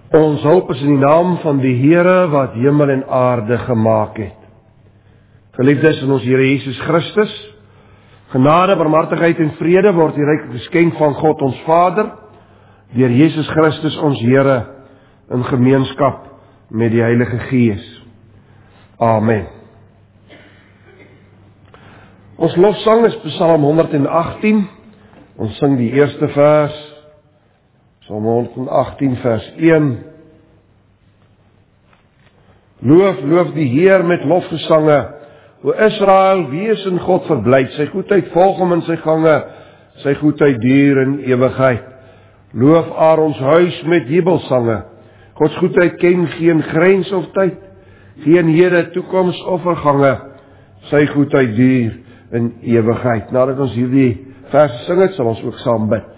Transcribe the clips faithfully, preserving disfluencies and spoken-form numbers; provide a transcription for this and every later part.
Ons hulp is in die naam van die Here wat hemel en aarde gemaak het. Geliefdes in ons Here Jesus Christus, genade, barmhartigheid en vrede word die ryk geskenk van God ons Vader, deur Jesus Christus ons Here, in gemeenskap met die Heilige Gees. Amen. Ons lofsang is Psalm honderd agtien. Ons sing die eerste vers, Psalm honderd agtien vers een. Loof, loof die Heer met lofgesange, o Israel, wees in God verblyd, sy goedheid volg hom in sy gange, sy goedheid duur in ewigheid. Loof Aarons huis met jubelsange, Gods goedheid ken geen grens of tyd, geen hede, toekoms of vergange, sy goedheid duur in ewigheid. Nadat ons hierdie vers sing het, sal ons ook saam bid.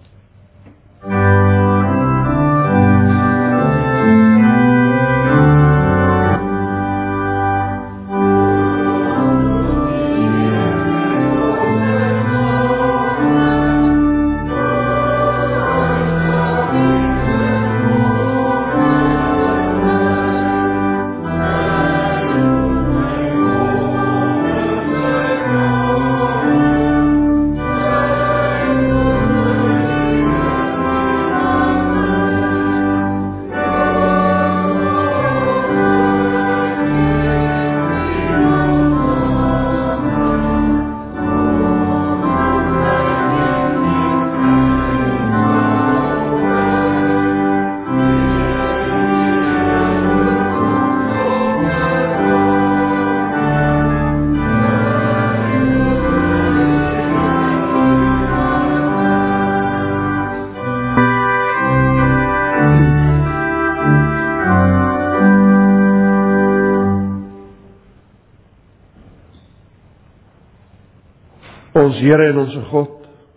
Ons Here en ons God,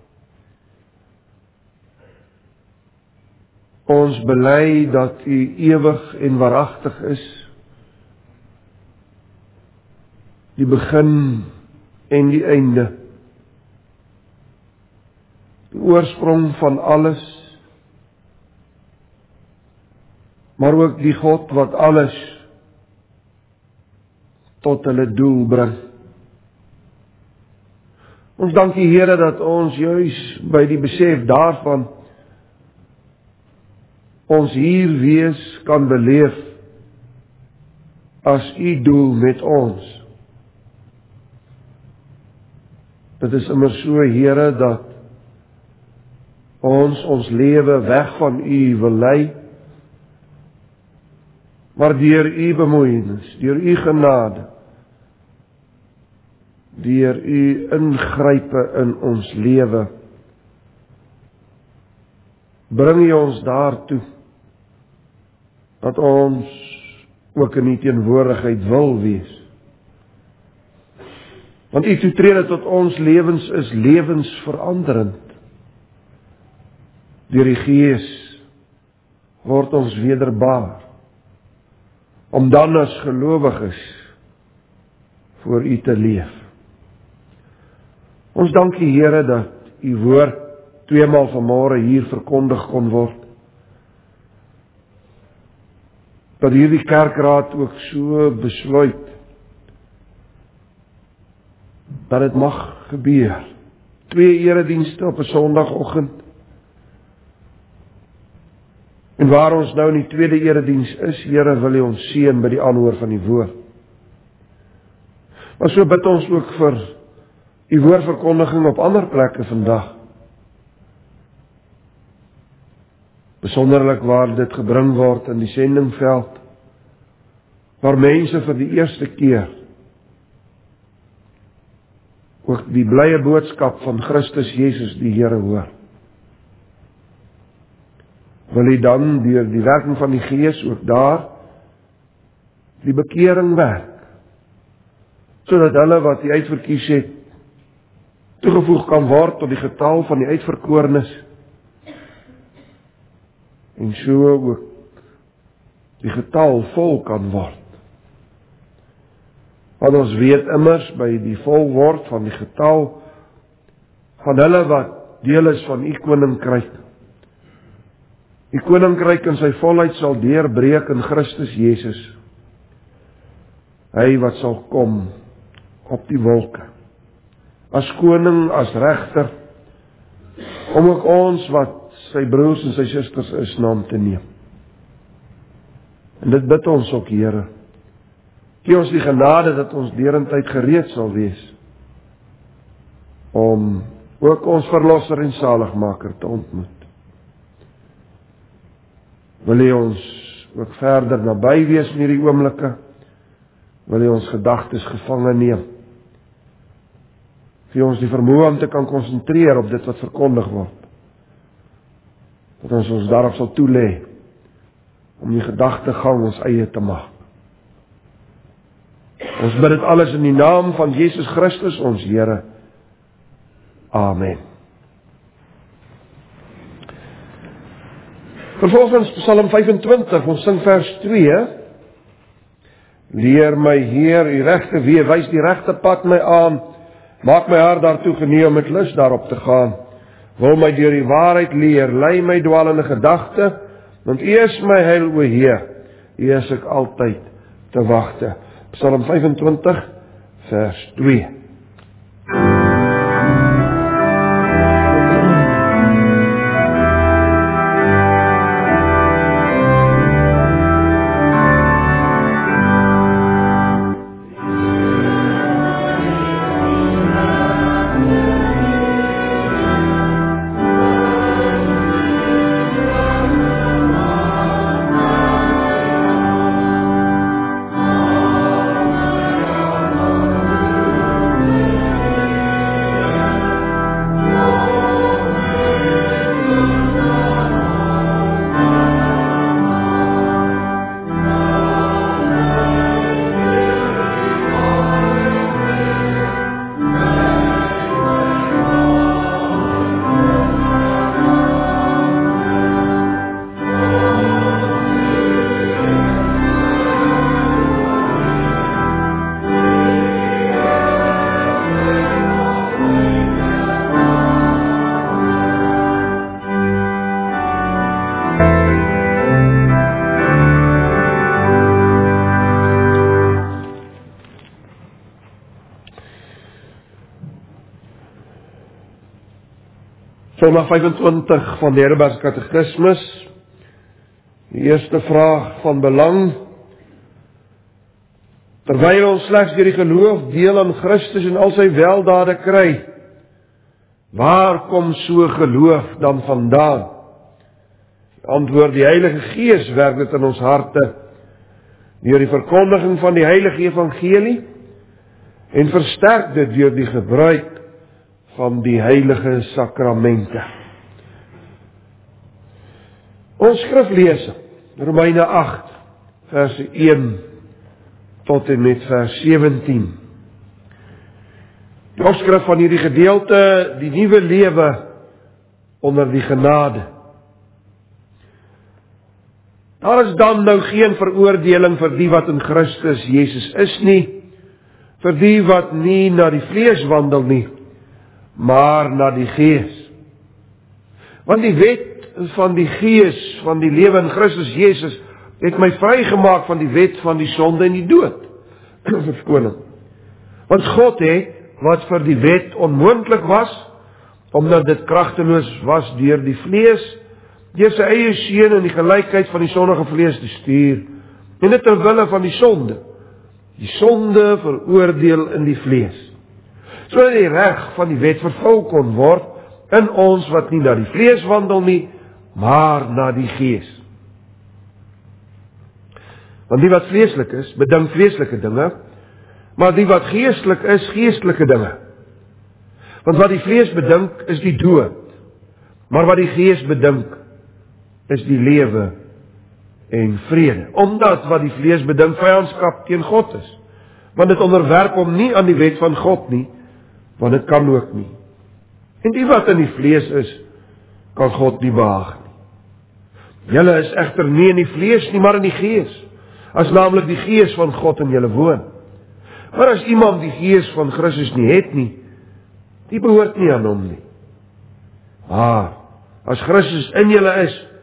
ons bely dat U ewig en waaragtig is, die begin en die einde, die oorsprong van alles, maar ook die God wat alles tot hulle doel bring. Ons dank U Here dat ons juis by die besef daarvan ons hier wees kan beleef as U doel met ons. Dit is immer so, Here, dat ons ons lewe weg van U wil lei, maar deur U bemoeienis, deur U genade, deur U ingrype in ons lewe, bring U ons daartoe, dat ons ook in U teenwoordigheid wil wees. Want U toetrede tot ons lewens is lewensveranderend. Deur die Gees word ons wederbaar, om dan as gelowiges voor U te leef. Ons dank U Here dat U woord tweemaal vanmôre hier verkondig kon word. Dat hierdie kerkraad ook so besluit dat dit mag gebeur. Twee eredienste op 'n Sondagoggend. En waar ons nou in die tweede erediens is, Here, wil U ons seën by die aanhoor van die woord. Maar so bid ons ook vir U woordverkondiging op ander plekke vandag. Besonderlik waar dit gebring word in die sendingveld, waar mense vir die eerste keer ook die blye boodskap van Christus Jesus die Here hoor. Wil U dan deur die werking van die Gees ook daar die bekering werk, sodat hulle wat U uitverkies het, toegevoeg kan word tot die getal van die uitverkorenes, en so ook die getal vol kan word. Want ons weet immers by die vol word van die getal van hulle wat deel is van U koninkryk, Die koninkryk in sy volheid sal deurbreek in Christus Jesus. Hy wat sal kom op die wolke. As koning, as regter, om ook ons wat sy broers en sy susters is naam te neem. En dit bid ons ook, Here. Gee ons die genade dat ons derentyd gereed sal wees om ook ons verlosser en saligmaker te ontmoet. Wil hy ons ook verder naby wees in hierdie oomblikke? Wil hy ons gedagtes gevange neem? Gee ons die vermoë om te kan konsentreer op dit wat verkondig word. Dat ons ons daarop sal toelê om die gedagtegang ons eie te maak. Ons bid dit alles in die naam van Jesus Christus, ons Here. Amen. Vervolgens Psalm vyfentwintig, ons sing vers twee. Leer my Heer die regte weë, wys die regte pad my aan. Maak my hart daartoe geneig om met lus daarop te gaan. Wil my deur die waarheid leer, lei my dwalende gedagte, want U is my heil, o Heer. U is ek altyd te wagte. Psalm vyfentwintig, vers twee. Sondag vyfentwintig van die Heidelbergse Katekismus. Die eerste vraag van belang. Terwyl ons slegs deur die geloof deel aan Christus en al sy weldade kry, waar kom so geloof dan vandaan? Die antwoord, die Heilige Gees werk dit in ons harte, deur die verkondiging van die Heilige Evangelie, en versterk dit deur die gebruik van die heilige sakramente. Ons skriflesing, Romeine agt, vers een tot en met vers sewentien. Die opskrif van hierdie gedeelte, die nuwe lewe onder die genade. Daar is dan nou geen veroordeling vir die wat in Christus Jesus is nie, vir die wat nie na die vlees wandel nie, maar na die Gees. Want die wet van die Gees, van die lewe in Christus Jesus, het my vrygemaak van die wet van die sonde en die dood. Verskoning. Want God het, wat vir die wet onmoontlik was, omdat dit kragteloos was deur die vlees, deur sy eie seun in die gelykheid van die sondige vlees te stuur, en dit ter wille van die sonde, die sonde veroordeel in die vlees, sodat die reg van die wet vervul kon word in ons wat nie na die vlees wandel nie, maar na die Gees. Want die wat vleeslik is, bedink vleeslike dinge, maar die wat geestelik is, geestelike dinge. Want wat die vlees bedink, is die dood, maar wat die Gees bedink, is die lewe en vrede. Omdat wat die vlees bedink vyandskap teen God is, want dit onderwerp hom nie aan die wet van God nie, want dit kan ook nie. En die wat in die vlees is, kan God nie behaag nie. Julle is egter nie in die vlees nie, maar in die Gees, as naamlik die Gees van God in julle woon. Maar as iemand die Gees van Christus nie het nie, die behoort nie aan hom nie. Maar, as Christus in julle is,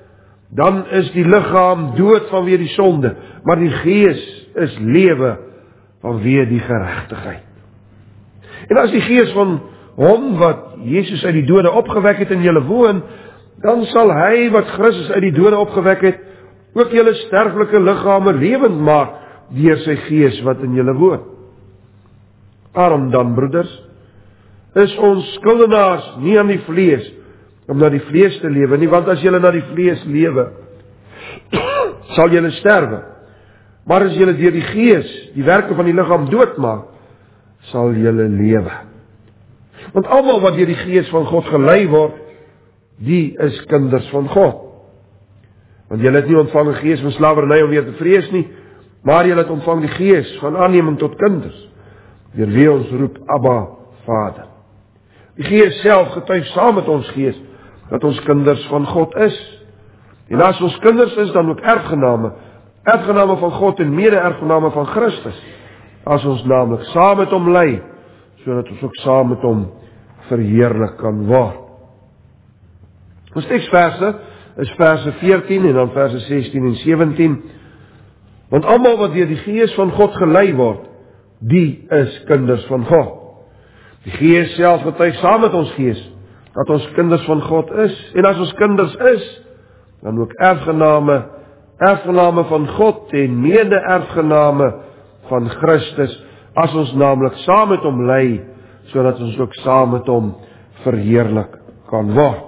dan is die liggaam dood vanweë die sonde, maar die gees is lewe vanweë die geregtigheid. En as die gees van hom wat Jesus uit die dode opgewek het in julle woon, dan sal hy wat Christus uit die dode opgewek het, ook julle sterflike liggame lewend maak deur sy gees wat in julle woon. Daarom dan, broeders, is ons skuldenaars nie aan die vlees, om na die vlees te lewe nie, want as julle na die vlees lewe, sal julle sterwe. Maar as julle deur die gees die werke van die liggaam doodmaak, sal julle lewe. Want almal wat deur die gees van God gelei word, die is kinders van God. Want julle het nie ontvang 'n gees van slawerny om weer te vrees nie, maar julle het ontvang die gees van aanneming tot kinders, deur wie ons roep Abba, Vader. Die Gees self getuig saam met ons gees dat ons kinders van God is. En as ons kinders is, dan ook erfgename, erfgename van God en mede-erfgename van Christus, as ons naamlik saam met hom ly, sodat ons ook saam met hom verheerlik kan word. Ons teksverse is verse veertien en dan verse sestien en sewentien. Want almal wat deur die Gees van God gelei word, die is kinders van God. Die Gees self getuig saam met ons gees dat ons kinders van God is. En as ons kinders is, dan ook erfgename, erfgename van God en mede-erfgename van Christus, as ons naamlik saam met hom ly, sodat ons ook saam met hom verheerlik kan word.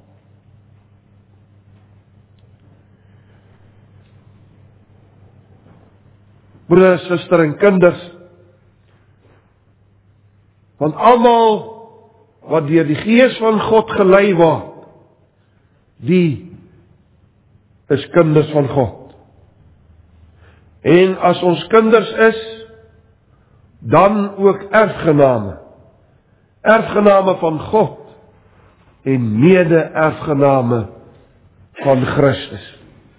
Broers, susters en kinders, want almal wat deur die Gees van God gelei word, die is kinders van God. En as ons kinders is, dan ook erfgename, erfgename van God en mede-erfgename van Christus.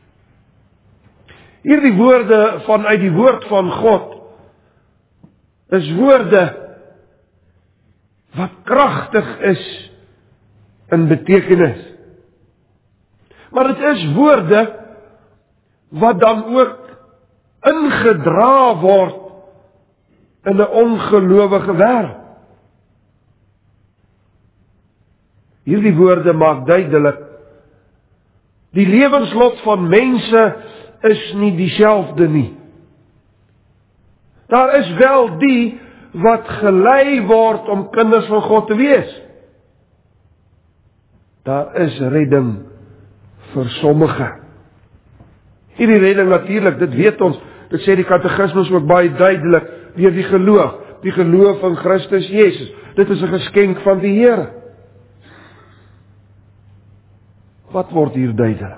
Hierdie woorde vanuit die woord van God is woorde wat kragtig is in betekenis. Maar dit is woorde wat dan ook ingedra word in 'n ongelowige wêreld. Hierdie woorde maak duidelik, die lewenslot van mense is nie dieselfde nie. Daar is wel die wat gelei word om kinders van God te wees. Daar is redding vir sommige. Hierdie redding natuurlik, dit weet ons, dit sê die katekismes ook baie duidelik, deur die geloof, die geloof in Christus Jesus. Dit is 'n geskenk van die Here. Wat word hier duidelik?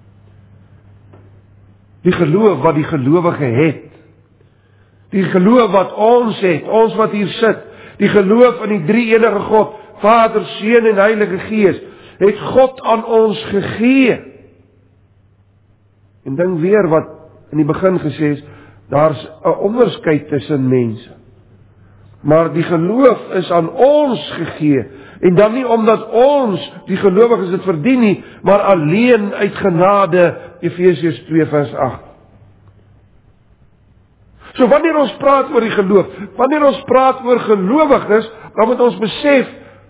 Die geloof wat die gelowige het. Die geloof wat ons het, ons wat hier sit, die geloof in die drie-enige God, Vader, Seun en Heilige Gees, het God aan ons gegee. En dink weer wat in die begin gesê is, daar's 'n onderskeid tussen mense. Maar die geloof is aan ons gegee, en dan nie omdat ons, die gelowiges, dit verdien nie, maar alleen uit genade, Efesiërs twee vers agt. So wanneer ons praat oor die geloof, wanneer ons praat oor gelowiges, dan moet ons besef,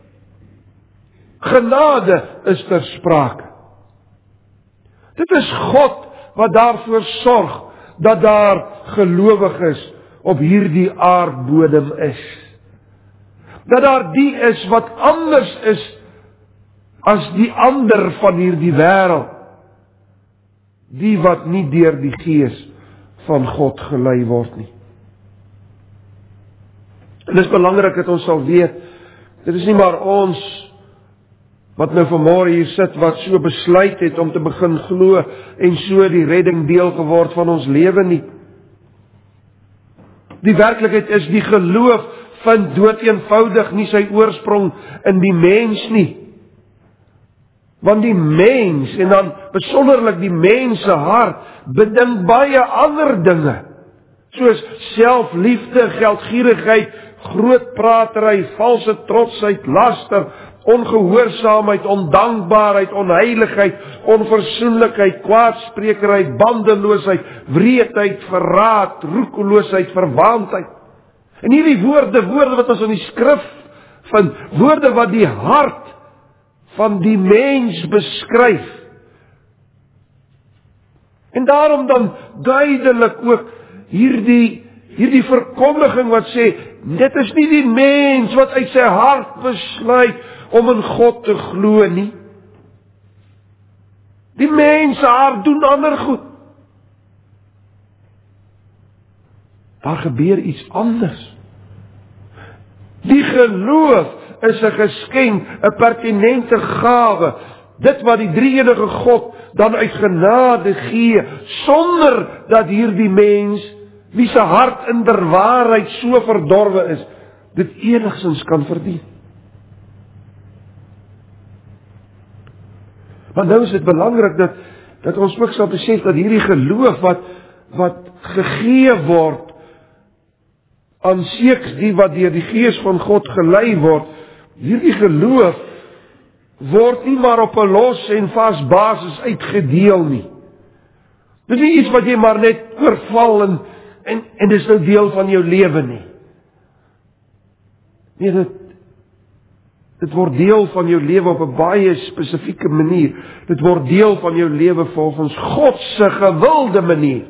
genade is ter sprake. Dit is God wat daarvoor sorg, dat daar gelowiges op hierdie aardbodem is. Dat daar die is wat anders is as die ander van hierdie wêreld. Die wat nie deur die Gees van God gelei word nie. En dit is belangrik dat ons sal weet, dit is nie maar ons wat nou vanmôre hier sit, wat so besluit het om te begin glo en so die redding deel geword van ons lewe nie. Die werklikheid is, die geloof vind doeteenvoudig nie sy oorsprong in die mens nie. Want die mens, en dan besonderlik die mens se hart, bedink baie ander dinge, soos selfliefde, geldgierigheid, grootpratery, valse trotsheid, laster, ongehoorsaamheid, ondankbaarheid, onheiligheid, onversoenlikheid, kwaadsprekerheid, bandeloosheid, wreedheid, verraad, roekeloosheid, verwaandheid. En hierdie woorde, woorde wat ons in die skrif vind, woorde wat die hart van die mens beskryf. En daarom dan duidelik ook hierdie, hierdie verkondiging wat sê, dit is nie die mens wat uit sy hart besluit om in God te glo nie. Die mens se hart doen ander goed. Daar gebeur iets anders. Die geloof is 'n geskenk, 'n pertinente gawe. Dit wat die drie-enige God dan uit genade gee, sonder dat hierdie mens, wie se hart in der waarheid so verdorwe is, dit enigstens kan verdien. Maar nou is dit belangrik dat, dat ons ook sal besef dat hierdie geloof wat, wat gegee word, aan seeks die wat deur die Gees van God gelei word, hierdie geloof word nie maar op 'n los en vas basis uitgedeel nie. Dit is nie iets wat jy maar net oorval en, en, en dit is nou deel van jou lewe nie. Nee, dit, dit word deel van jou lewe op 'n baie spesifieke manier. Dit word deel van jou lewe volgens God se gewilde manier.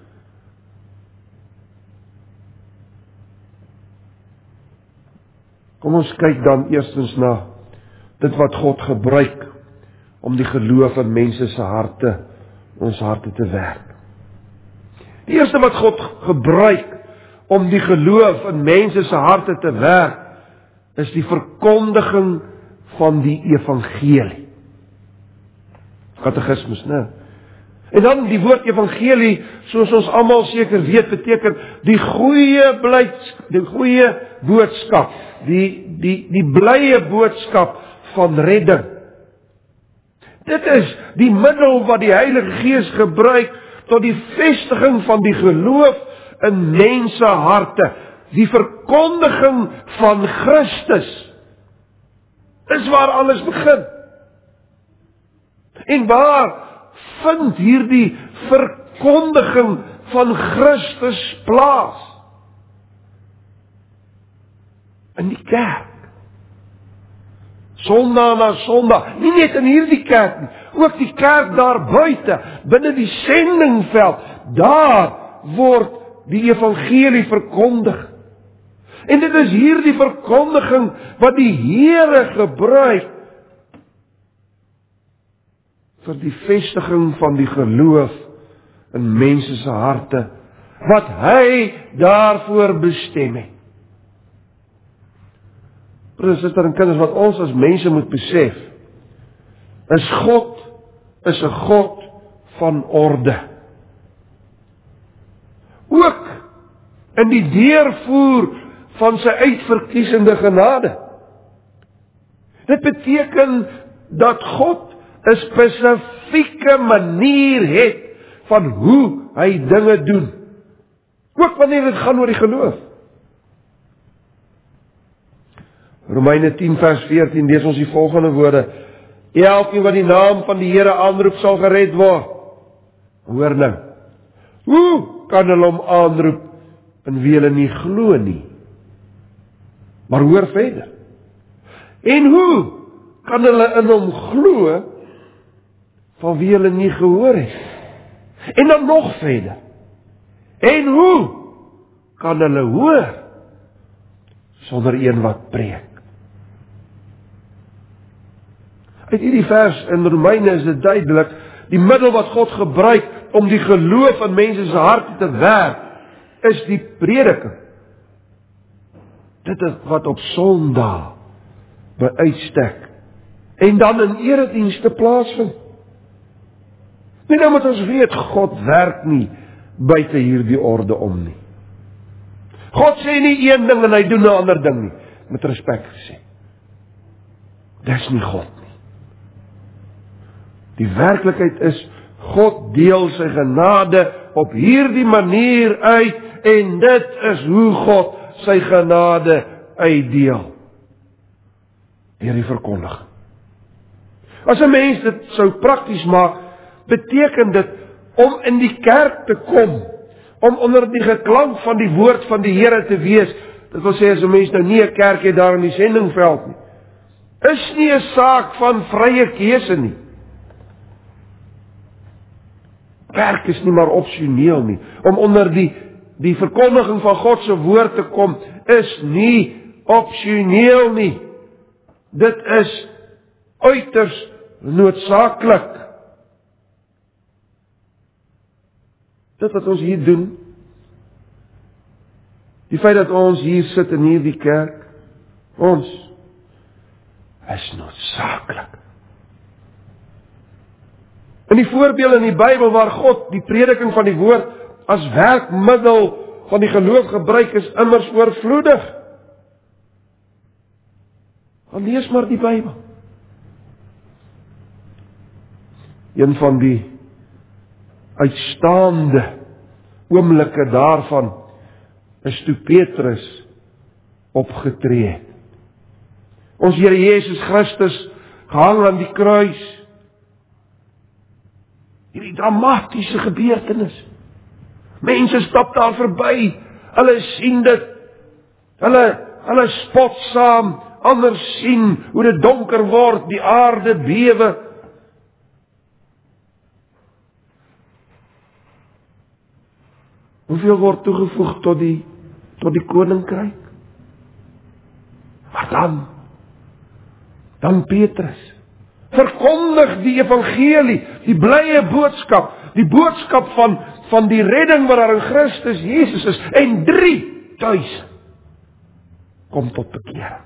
Kom ons kyk dan eerstens na dit wat God gebruik om die geloof in mense se harte, ons harte te werk. Die eerste wat God gebruik om die geloof in mense se harte te werk, is die verkondiging van die evangelie. Katekismus, né? En dan die woord evangelie, soos ons almal seker weet, beteken die goeie blyds, die goeie boodskap, die die die blye boodskap van redding. Dit is die middel wat die Heilige Gees gebruik tot die vestiging van die geloof in mense harte. Die verkondiging van Christus is waar alles begin. En waar vind hierdie verkondiging van Christus plaas? In die kerk. Sondag na Sondag, nie net in hierdie kerk nie, ook die kerk daar buite, binne die sendingveld, daar word die evangelie verkondig. En dit is hierdie verkondiging wat die Here gebruik vir die vestiging van die geloof in mense se harte, wat hy daarvoor bestem het. Broers en susters en kinders, wat ons as mense moet besef, is God is 'n God van orde. Ook in die deurvoer van sy uitverkiesende genade. Dit beteken dat God 'n spesifieke manier het van hoe hy dinge doen. Ook wanneer dit gaan oor die geloof. Romeine tien vers veertien lees ons die volgende woorde: elkeen wat die naam van die Here aanroep sal gered word. Hoor nou. Hoe kan hulle hom aanroep in wie hulle nie glo nie? Maar hoor verder. En hoe kan hulle in hom glo van wie hulle nie gehoor het? En dan nog verder. En hoe kan hulle hoor sonder een wat preek? Uit hierdie vers in Romeine is dit duidelik, die middel wat God gebruik om die geloof in mense se harte te werk, is die prediking. Dit is wat op Sondag by uitstek en dan in eredienste plaasvind. En nou moet ons weet, God werk nie buite hierdie orde om nie. God sê nie een ding en hy doen 'n ander ding nie, met respek gesê. Dis nie God nie. Die werklikheid is, God deel sy genade op hierdie manier uit, en dit is hoe God sy genade uitdeel. deur die verkondiging. As 'n mens dit sou prakties maak, beteken dit om in die kerk te kom, om onder die geklank van die woord van die Here te wees. Dit wil sê, as 'n mens nou nie 'n kerk het daar in die sendingveld nie, is nie 'n saak van vrye keuse nie. Kerk is nie maar opsioneel nie. Om onder die, die verkondiging van God se woord te kom, is nie opsioneel nie. Dit is uiters noodsaaklik. Dit wat ons hier doen, die feit dat ons hier sit in hierdie kerk, ons is noodsaaklik. In die voorbeelde in die Bybel waar God die prediking van die woord as werkmiddel van die geloof gebruik, is immers oorvloedig. Dan lees maar die Bybel. Een van die uitstaande oomblikke daarvan is toe Petrus opgetree het. Ons Here Jesus Christus gehang aan die kruis. Hierdie dramatiese gebeurtenis. Mense stap daar verby, hulle sien dit, hulle, hulle spot saam, ander sien hoe dit donker word, die aarde bewe. Hoeveel word toegevoeg tot die, tot die koninkryk? Maar dan, dan Petrus, verkondig die evangelie, die blye boodskap, die boodskap van, van die redding wat daar in Christus Jesus is, en drie duisend kom tot bekering.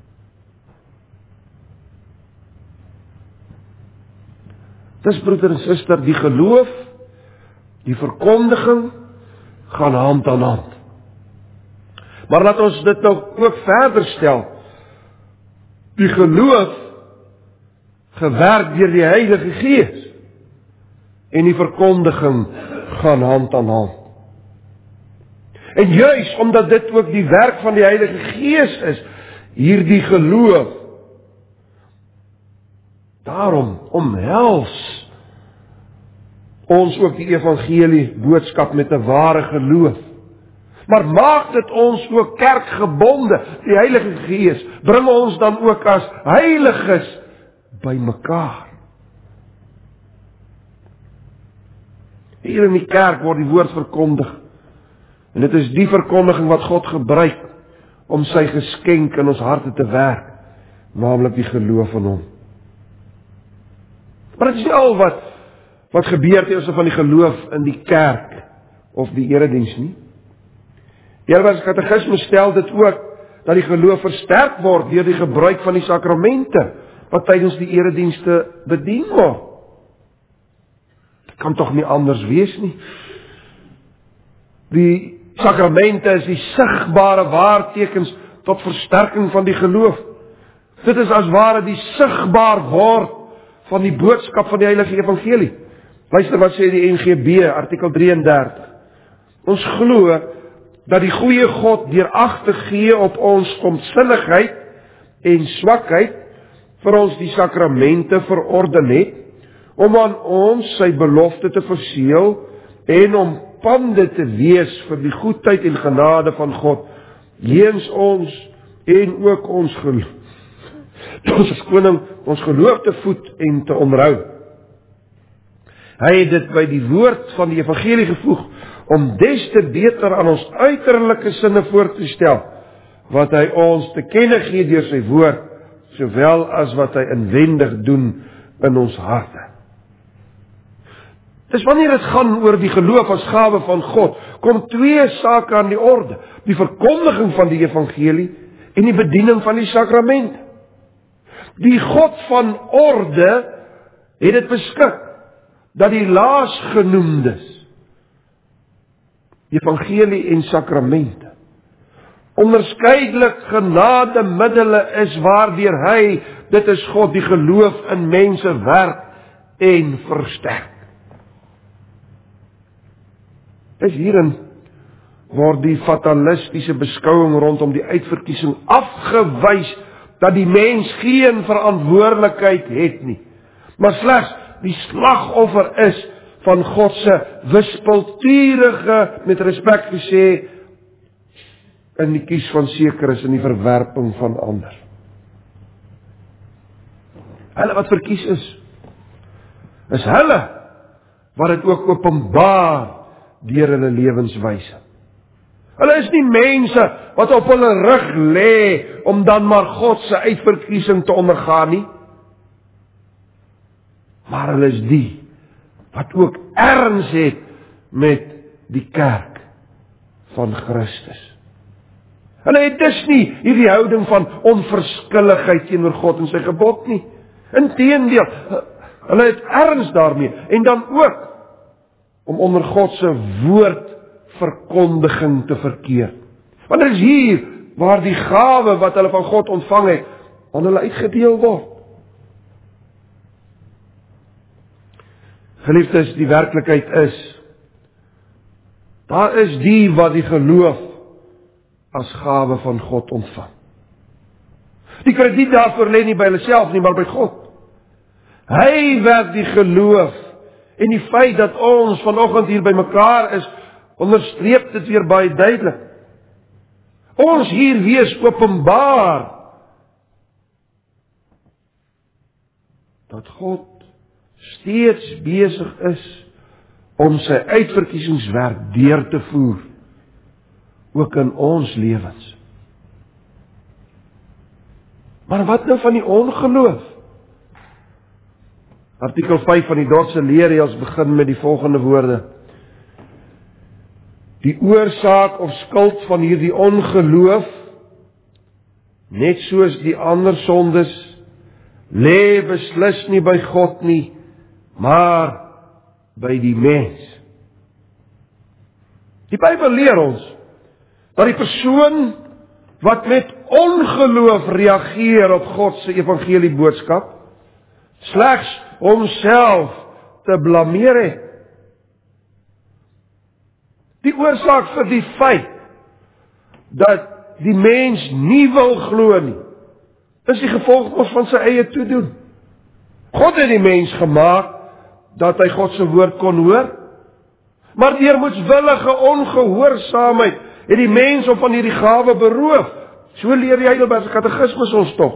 Dis broeder en suster, die geloof, die verkondiging, gaan hand aan hand. Maar laat ons dit nou ook verder stel. Die geloof gewerk deur die Heilige Gees en die verkondiging gaan hand aan hand. En juis omdat dit ook die werk van die Heilige Gees is, hierdie geloof, daarom omhels ons ook die evangelie boodskap met 'n ware geloof. Maar maak dit ons ook kerkgebonde. Die Heilige Gees bring ons dan ook as heiliges by mekaar. Hier in die kerk word die woord verkondig. En dit is die verkondiging wat God gebruik om sy geskenk in ons harte te werk, naamlik die geloof van hom. Maar dit is nie al wat Wat gebeur ten opsigte van die geloof in die kerk of die erediens nie. Die Heilige Katekismes stel dit ook dat die geloof versterk word deur die gebruik van die sakramente wat tydens die eredienste bedien word. Dit kan tog nie anders wees nie. Die sakramente is die sigbare waartekens tot versterking van die geloof. Dit is as ware die sigbaar word van die boodskap van die Heilige Evangelie. Luister wat sê die N G B, artikel drieëndertig. Ons glo dat die goeie God deur ag te gee op ons komsinnigheid en swakheid vir ons die sakramente verorden het, om aan ons sy belofte te verseël en om pande te wees vir die goedheid en genade van God, jeens ons en ook ons geloof. Ons is koning, ons geloof te voed en te onderhou. Hy het dit by die woord van die evangelie gevoeg, om des te beter aan ons uiterlike sinne voor te stel, wat hy ons te kenne gee deur sy woord, sowel as wat hy inwendig doen in ons harte. Dis wanneer dit gaan oor die geloof as gawe van God, kom twee sake aan die orde, die verkondiging van die evangelie en die bediening van die sakramente. Die God van orde het dit beskik, dat die laasgenoemdes, evangelie en sakramente, onderskeidelik genade middele is waardeur hy, dit is God, die geloof in mense werk en versterk. Is hierin word die fatalistiese beskouing rondom die uitverkiesing afgewys dat die mens geen verantwoordelikheid het nie, maar slegs die slagoffer is van God se wispelturige, met respek gesê, in die kies van seker is in die verwerping van ander. Hulle wat verkies is, is hulle wat dit ook openbaar deur hulle lewenswyse. Hulle is nie mense wat op hulle rug lê om dan maar God se uitverkiesing te ondergaan nie, maar hulle is die wat ook erns het met die kerk van Christus. Hulle het dus nie hierdie houding van onverskilligheid teenoor God en sy gebod nie. Inteendeel, hulle het erns daarmee, en dan ook om onder God se woord verkondiging te verkeer. Want dit is hier waar die gawe wat hulle van God ontvang het, aan hulle uitgedeel word. Geliefdes, die werklikheid is, daar is die wat die geloof as gawe van God ontvang. Die krediet daarvoor lê nie by hulle self nie, maar by God. Hy werk die geloof, en die feit dat ons vanoggend hier by mekaar is, onderstreep dit weer baie duidelik. Ons hier wees openbaar dat God steeds besig is om sy uitverkiesingswerk deur te voer, ook in ons lewens. Maar wat nou van die ongeloof? Artikel vyf van die Dordtse leerreëls begin met die volgende woorde: die oorsaak of skuld van hierdie ongeloof, net soos die ander sondes, lê beslis nie by God nie, maar by die mens. Die Bybel leer ons dat die persoon wat met ongeloof reageer op God se evangelie boodskap, slegs homself te blameer het. Die oorsaak vir die feit dat die mens nie wil glo nie, is die gevolg van sy eie toedoen. God het die mens gemaak dat hy God se woord kon hoor, maar deur moedswillige ongehoorsaamheid het die mens hom van hierdie gawe beroof. So leer die Heidelbergse Katekismus ons tog.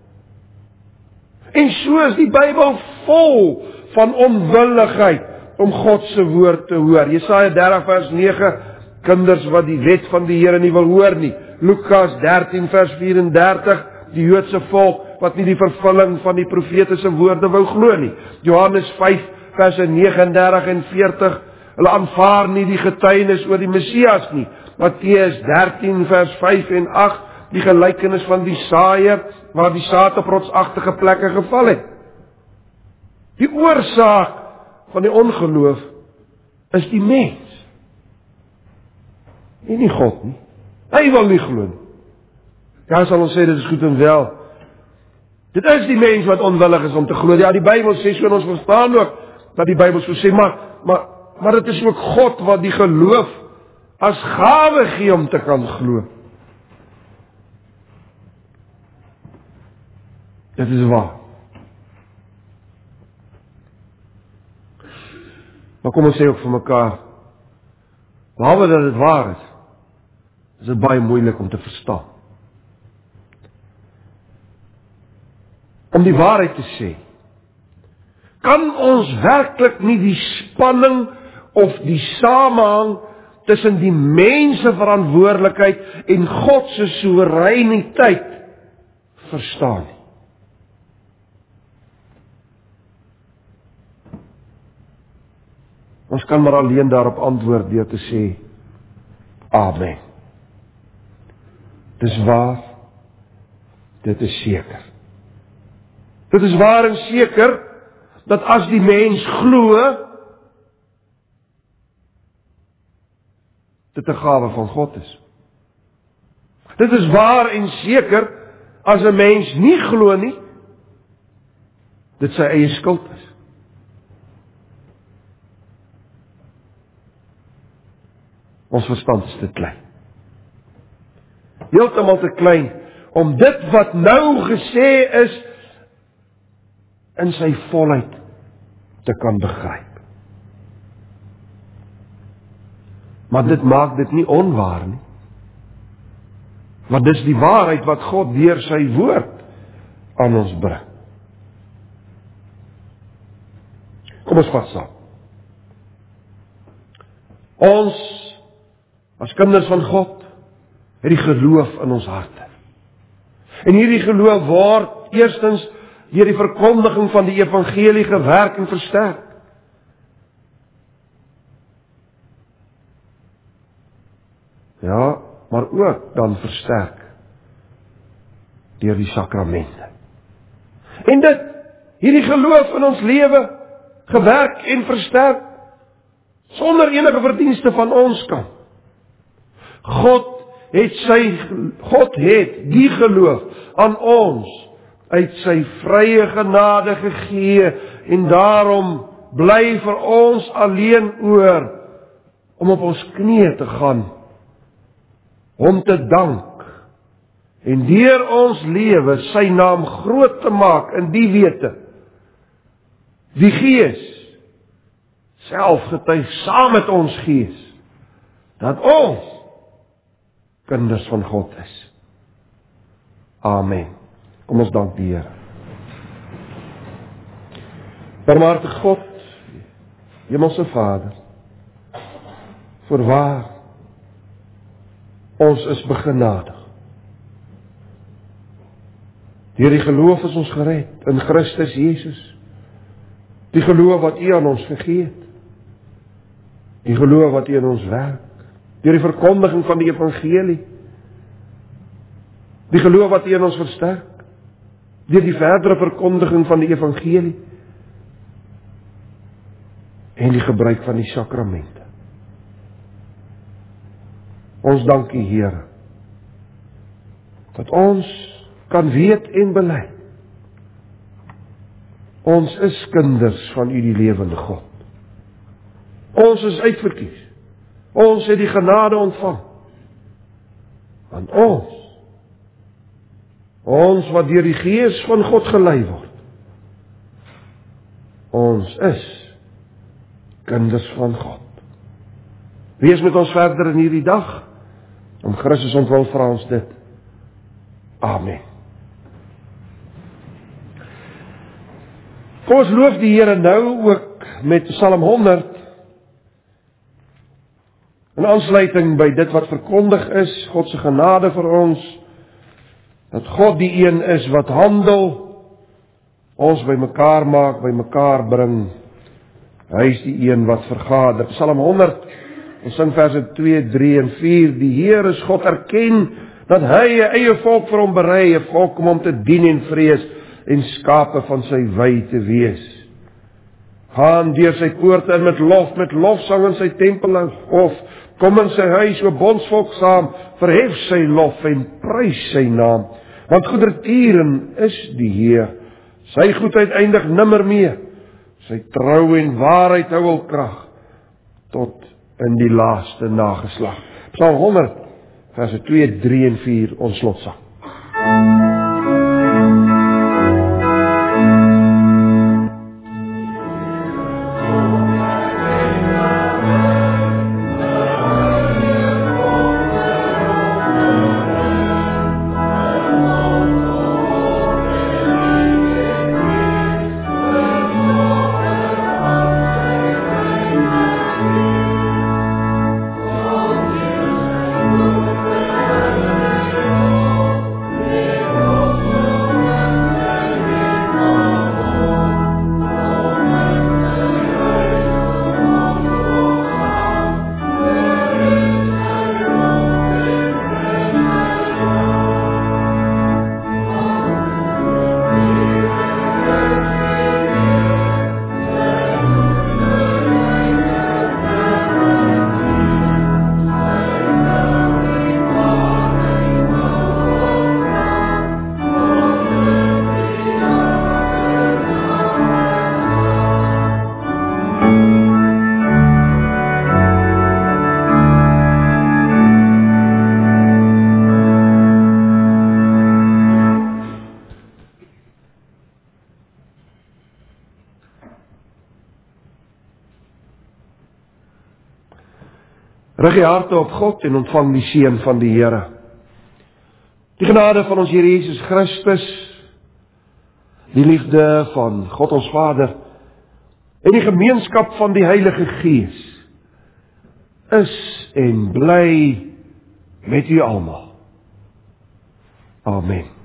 En so is die Bybel vol van onwilligheid om God se woord te hoor. Jesaja dertig vers nege, kinders wat die wet van die Here nie wil hoor nie. Lukas dertien vers vyf en dertig, die Joodse volk wat nie die vervulling van die profete se woorde wou glo nie. Johannes vyf vers negenendertig en veertig, hulle aanvaar nie die getuienis oor die Messias nie. Matteus dertien vers vyf en agt, die gelykenis van die saaier, waar die saad op rotsagtige plekke geval het. Die oorsaak van die ongeloof is die mens. En nie God nie. Hy wil nie glo nie. Ja, sal ons sê, dit is goed en wel. Dit is die mens wat onwillig is om te glo. Ja, die Bybel sê so, en ons verstaan ook dat die Bybel so sê, maar, maar, maar dit is ook God wat die geloof as gawe gee om te kan glo. Dit is waar. Maar kom ons sê ook vir mekaar, behalwe dat dit waar is, is dit baie moeilik om te verstaan. Om die waarheid te sê, kan ons werklik nie die spanning of die samehang tussen die mense verantwoordelikheid en God se soewereiniteit verstaan nie. Ons kan maar alleen daarop antwoord deur te sê, Amen. Dis waar, dit is seker. Dit is waar en seker, dat as die mens glo, dit 'n gawe van God is. Dit is waar en seker, as 'n mens nie glo nie, dit sy eie skuld is. Ons verstand is te klein. Heeltemal te klein om dit wat nou gesê is, in sy volheid te kan begryp. Maar dit maak dit nie onwaar nie. Want dis die waarheid wat God deur sy woord aan ons bring. Kom ons vat saam. Ons, as kinders van God, het die geloof in ons harte. En hierdie geloof word eerstens deur die verkondiging van die evangelie gewerk en versterk. Ja, maar ook dan versterk deur die sakramente. En dit, hierdie geloof in ons lewe, gewerk en versterk, sonder enige verdienste van ons kant. God het sy, God het die geloof aan ons uit sy vrye genade gegee, en daarom bly vir ons alleen oor om op ons knieë te gaan, om te dank, en deur ons lewe sy naam groot te maak in die wete, die Gees self getuig saam met ons Gees, dat ons kinders van God is. Amen. Kom ons dank die Here. Barmhartige God, Hemelse Vader, voorwaar, ons is begenadig. Deur die geloof is ons gered in Christus Jesus. Die geloof wat U aan ons gegee het. Die geloof wat U in ons werk. Deur die verkondiging van die evangelie. Die geloof wat U in ons versterk. Deur die verdere verkondiging van die evangelie. En die gebruik van die sakramente. Ons dank U, Here, dat ons kan weet en bely. Ons is kinders van U, die lewende God. Ons is uitverkies. Ons het die genade ontvang. Want ons, ons wat deur die Gees van God gelei word, ons is kinders van God. Wees met ons verder in hierdie dag. Om Christus ontwil vra ons dit. Amen. Kom ons loof die Here nou ook met Psalm honderd. In aansluiting by dit wat verkondig is, God se genade vir ons, dat God die een is wat handel, ons by mekaar maak, by mekaar bring. Hy is die een wat vergader. Psalm honderd, ons sing verse twee, drie en vier. Die Heer is God, erken dat hy 'n eie volk vir hom berei, 'n volk om hom te dien en vrees, en skape van sy wy te wees. Gaan deur sy poorte in met lof, met lofsang in sy tempel en hof. Kom in sy huis, o bondsvolk saam, verhef sy lof en prys sy naam. Want goedertieren is die Heer, sy goedheid eindig nimmer meer, sy trou en waarheid hou hul krag, tot in die laaste nageslag. Psalm honderd, verse twee, drie en vier, ons slotsang. Oh Rig die harte op God en ontvang die seën van die Here. Die genade van ons Here Jesus Christus, die liefde van God ons Vader en die gemeenskap van die Heilige Gees is en bly met u almal. Amen.